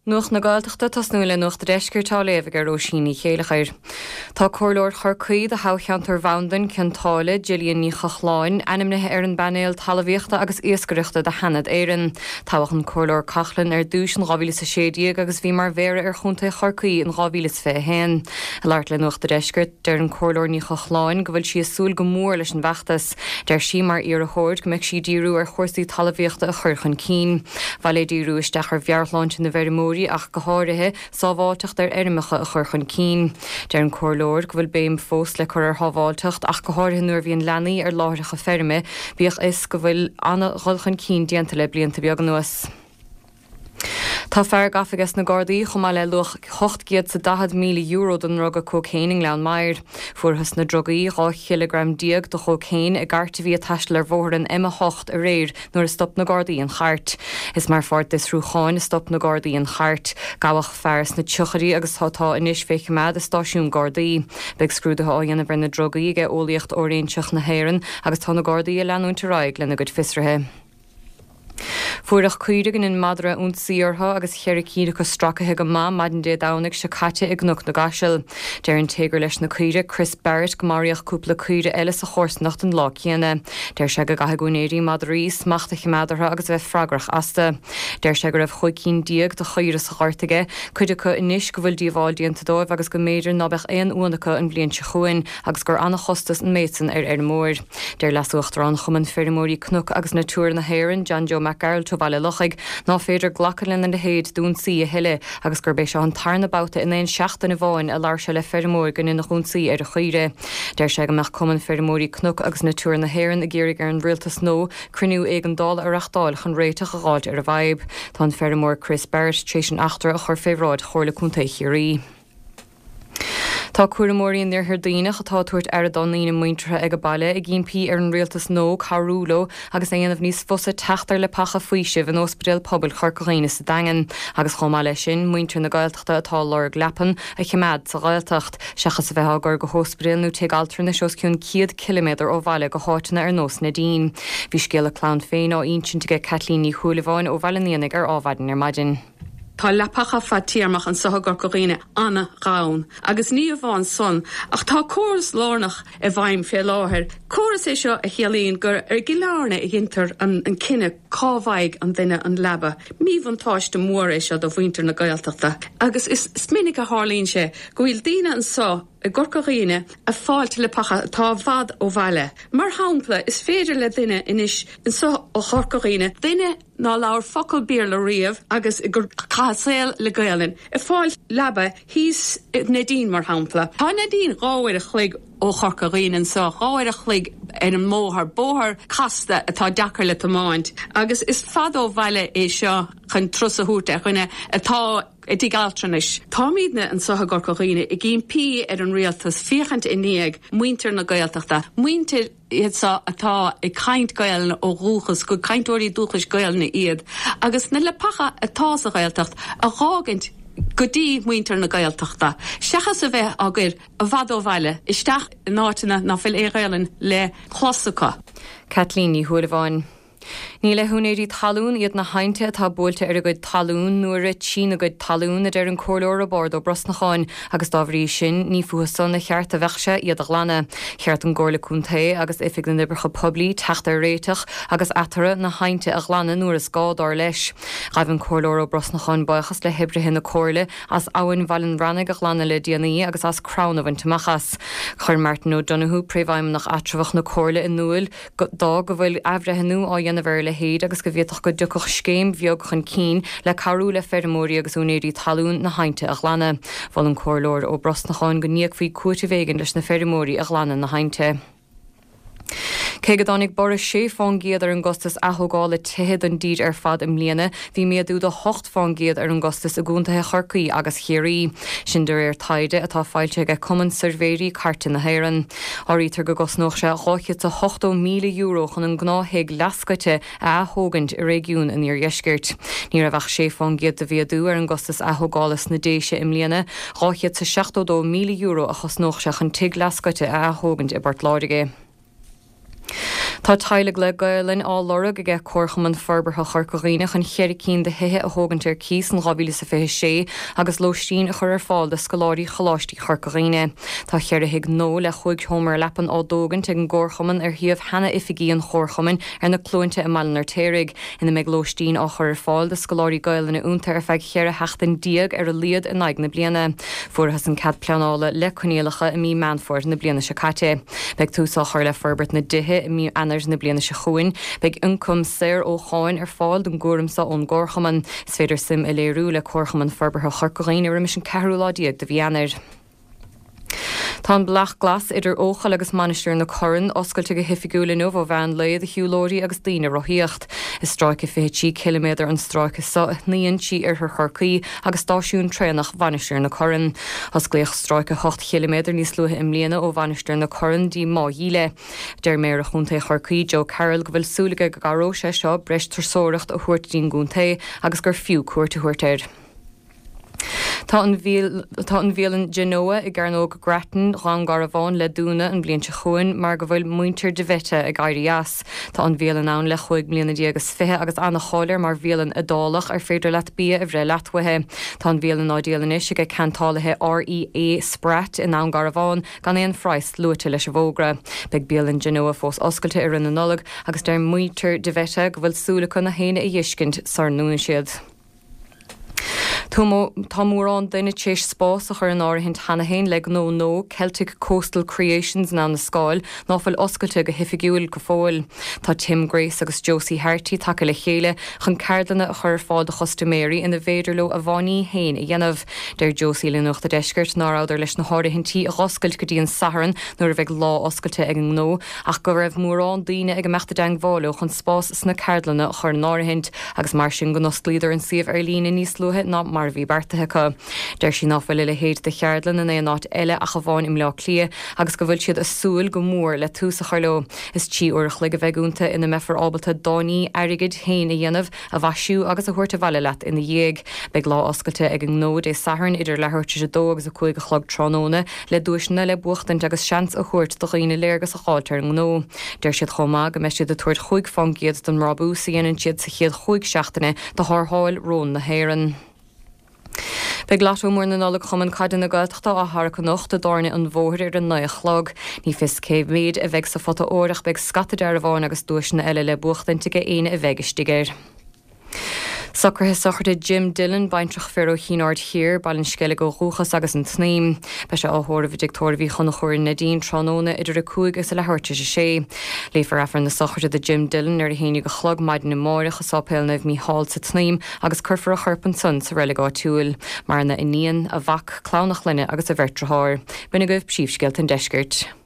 Nuach na Gaeltachta tasnúla nuach de deisgurtá léfagar ó síní chéalachair. Tá cóirleoir chuircaí a hácheantar bhandan ceantála Gillian ní chachláin animnithe ar an banéal talmhaíochta agus iascaireachta de Hanad éireann. Tábhacht an cóirleoir Cachlann ar dúis an 2016 agus bhí mar mhéire ar chunta chuircaí an 2025. Leart le nuach de deisgurt deir an cóirleoir ní chachláin go bhfuil si súil go mór leis an bheachtas, deir si mar ar a chóir go mbeidh si díú ar chóirsaí talmhaíochta a churchan cín. Bhaile díú isteach ar bheartláint in na Vermóí ach go háirithe sábháilteacht ar airmeacha a churchan cín. Deir an cóirleoir go bhfuil béim fós le chur ar thábháilteacht ach go háirithe nuair bhíon leanaí ar láithreacha ferme, bíoch is go bhfuil anna ghulchan cín déanta le blianta beag an nuas. Tá fear gafagus na Gardaí chumá le luch 8 sa 10 míle euro don rug a cócéining lean mair. Fuarthas na drogaí 2 kilogram diag do cócéin a garta bhí a taisteal ar bhór an M8 a réir nuair a stop na Gardaí an chart. Is mar fort is rúcháin a stop na Gardaí an chart. Gabhach fearras na tucharí agus tátá inis féiche mead a stáisiún Gardaí. Beg scrúdathe á dhéanamh na drogaí ige ólaíocht óréonseach na héireann agus tá na Gardaí a leanúnta raig lena go fisrathe. Fuairach cuiregan in madra ún síortha agus cheiricíide go stracathe go má maidin dé dánach se caite ag nuach na gaisiil. Deir an téagar leis na cuire Chris Barrett go maríoch cúpla cuire eile sa chósnacht an lá chéana. Deir se go gathe gúnéirí madraí smachta chimeadartha agus bheith freagrach asta. Deir se go raibh chuicín diag do chuire sa ghartaige, chuidecha inis go bhfuil díomháil díanta dóibh agus go méidir nabeh éon únacha an blion se chuin agus gur anna chostas an méidsan ar mór. Deir lasúachtar an chuman Fermóí cnuc agus na túr na héireann John Joe McGarrell Bhaile lochaig ná féidir glacalinn in de héad dún sí a heile agus gur béis an tarna bouta in éon seachtain a bháin a lár se le Fermór gan ina chunsaí ar a chuire. Deir se go meach cuman Fermóí cnuc agus na túr na héireann a géirigh ar an rialtas nó cruniú ag an dál ar achtáil chun réiteach a gáid ar a bhaib. Tá an Fermór Chris Barrett tréis an achtar a chur féhráid chóirla chunta chiaí. Tá cuaramóí in ar daoinech atá tuairt ar a donnaína muintethe ag go baile i gcímpí ar an rialtas nó Carúlo agus éanamh níos fusa teachtar le pacha faoisih an ospidéal pobail chorcaíine sa dagan agus chomá lei sin muintear na Gaeltachta atá lár gleapan a chimead sa Gaeltacht seachas a bheith agur go hospidéal nó teagaltar na seos cún 100 km ó bhaile go hátainna ar nós na dín. Bhí scéal a clán féin á intintige Catlíní Chúlaháin ó bhailíananig ar ábhaidin ar maidin. Tá lepacha fatíarmach an sothgar goghine anna gán, agus ní bháin son, ach tá córas lárnach a bhaim fé láthir. Córas é seo a chéalaíonn gur ar gilárne i gintar an cinenne cábhaig an duine an leba. Míomh an táiste mór é seo do bhaintear na Gaeltachta. Agus is minic a hálíonn sé, go bhfuil daoine an só a gorcaíine a fáilte le pacha tá bhad ó bhaile. Mar hámpla is féidir le duine inis in só ó chorcaíine. Duine ná leabhar focail bír le riamh agus gur chasail le Gaelan. I fáil leba hís Nadine mar hámpla. Tá Nadine ráir a chluig ó chorcaíine an só ráir a chluig ar an móthar bóthar casta atá deacair le tamáint. Agus is fad ó bhaile é seo chun trosa húta chuine atá Ití galtranis. Tá míadna an sotha gorcaíine i gcímpí ar an rialtas fiachant iníag muintear na Gaeltachta. Muintear iad atá i caint Gaelan ó rúchas go caintóirí dúchas Gaelna iad. Agus na le pacha atá sa Gaeltacht a rágant go dtí muintear na Gaeltachta. Seachas a bheith agur a bhad ó bhaile isteach nátainna na fil é Gaelan le chlosacha. Catlíní Chúlaháin. Ní le húnéirí talún iad na hainte atá búilte ar a go talún nuair a tína go talún a d an cóirleoir a bord ó Brosnacháin agus dábhrí sin ní fuasan na cheart a bheicse iad a glanna. Cheart an gcóirla cúntaí agus ifig na nibricha poblí teachta réiteach agus atara na hainte a glanna nuair a scádáir leis. Raibh an cóirleoir ó Brosnacháin buchas le hebrithe na cóirla as áhain bhailin rannig a glanna le déanaí agus as cránah an tamachas. Chur Martin O'Donoghue préomhaim nach atrabhach na cóirla in nuail dá go bhfuil ahreithenú á dhéanamh le héad agus go bhíoch go ducach scéim bheog chun cín le carú le Fermóí agus únéirí talún na hainte a glanna. Bhil an cóirleoir ó Brosnacháin go níoch faoi cuairte bhégan leis na Fermóí a glanna na hainte. Cé go dánig boris 6 fángéad ar an gostas athógála tihead an díd ar fad im mbliana, bhí méadú do 8 fángéad ar an gostas a gúntathe chorcaí agus chiaí. Sin de ar taide atá fáilte ag cuman survéirí carta na héireann. Áítar go gosnóch se ráchiad a 8 míle euro chun an gnáthig lascaite a thógant i régiún in ar dheisgirt. Ní a bheith 6 fángéad a bhíadú ar an gostas athógálas na déise im mbliana, ráchiad sa 62 míle euro a chosnóch se chun tig lascaite a thógant i Bartláidige. Tá teilig le gailin á lorug a ggé cuachaman ferbertha charcoghine chun cheiricín de hithe a hógantir cís an rabíle sa fé sé agus lostín a chur fáil de scoláirí choláistí charcoghine. Tá cheir a hiag nó le chuig homer lepan á dógan te an ggóchaman hiamh hena ifigí an chórchaman na clúinte a malinar térig ina meid lostín á chur fáil de scoláirí gailin na úntar a feig cheir a heachtain diaag ar a liad in aig na bliana. Fuairthas an cad pleanála le conéalacha i mí Manford na bliana se caite. Beag túsá chuir le ferbert na dithe i mí anar na bliana se chuin, beag incum séir ó cháin ar fáil don gúramsa ón górchaman, is féidir sim i léirú le cuachaman ferbertha charcoghine ar mis an cehrúládíag de bhíanair. Tá blach glas idir óchal agus manisteir na chorann oscailte go hifigiúla nó bh bhean leiad a hiúlóirí agus daoine rothíocht. Is stráice 50 km an stráice sa níon si ar th chorcaí agus stáisiún trénach bhanisteir na chorann. As gléoch stráice 8 km níos luathe im léana ó bhanisteir na chorann dí má dhíle. Deir méar a chunta chorcaí Joe Carroll go bhfuil súlaige go garó sé seo breis tarsóireacht a thuirt dín gúnta agus gur fiú cuairte thuirteir. Tá an bhéalan Genoa i gcarnóg Grattan rangar a bháin le dúna an blion se chuin mar go bhfuil muintir de bhete a gairí as. Tá an bhéalan ann le chuig bliana agus fithe agus anna cháir mar bhéalan adálach ar féidir leat bí a bhré leathathe. Tá an bhéalan áidéalan is go cantálathe REA Sprat in angar a bháin gan éon phráis luite leis a bhógra. Beag bhéalan Genoa fós oscailte ar an nolag agus deir muintir de bhete go bhfuil súlacha na héine a dhiiscint sar núna siad. Tá mórrán daine tééis spás a chur an áirithint hanahéin le nó Celtic Coastal Creations ná na scáil náfuil oscailte go hifigiúil go fáil. Tá Tim Grace agus Josie Harty take le chéile chun cairdanna a chur fád a chostuméirí ina bhéidirló a bhaní hain a dhéanamh. Deir Josie le nuachta deisgurt náráidir leis na háirithintí a oscailt go dtíon saharan nuair a bheith lá oscailte ag an nó ach go raibh mórrán daine ag meachta deang bháú chun spás sna cairdanna a chur an áirithint agus mar sin go nosclíidir an siomh ar lína níos luathe ná mar bhí bartathe. Deir sin náfuil le héad de cheardlan in é nát eile a bháin im le clia agus go bhfuil siad a súil go mór le túsa charló. Is tí uirich le go bheithúnta ina mefar ábalta Donní airigid héin a dhéanamh a bhaisiú agus a thuirta bhile leat ina dhéag. Beag lá oscailte ag an nód é saharan idir lethirte sé dó agus a chuig a chlog tróna le dúisna le buachtain agus seans a chuirt do chuoine léirgus a cháiltear an nó. Deir siad chomá go me siad a tuairt chuig fangiad don rabú sa dhéanann siad sa chiad chuig seachtainna de thortháil rón na héireann. Beag láthmór na nula chuman caidan na gailteachta áthar go nocht a dáirne an bmhóir ar an nuachlog. Ní fis céh méid a bheith sa fota óireach beag scatadar a bháin agus dúisna eile le buachtainte go aine a bheigeisteigéir. Socrthe sochirte Jim Dillon baintrach fearó chinard hir ballin sceile go rúchas agus an tnaim. Be se áthóir bh dictóir bhí chuna chóir nadín tróna idir a cúig agus a lethirte sé. Léfar afar na sochirte de Jim Dillon ar a héine go chlog maidin na máireach a sápéilnah mí hall sa tnaim agus curfar a churpan sun sa reileá túil, mar na iníon a bhac clánach linne agus a bhirtrathir. Buna goibh síomsceilt an deisgirt.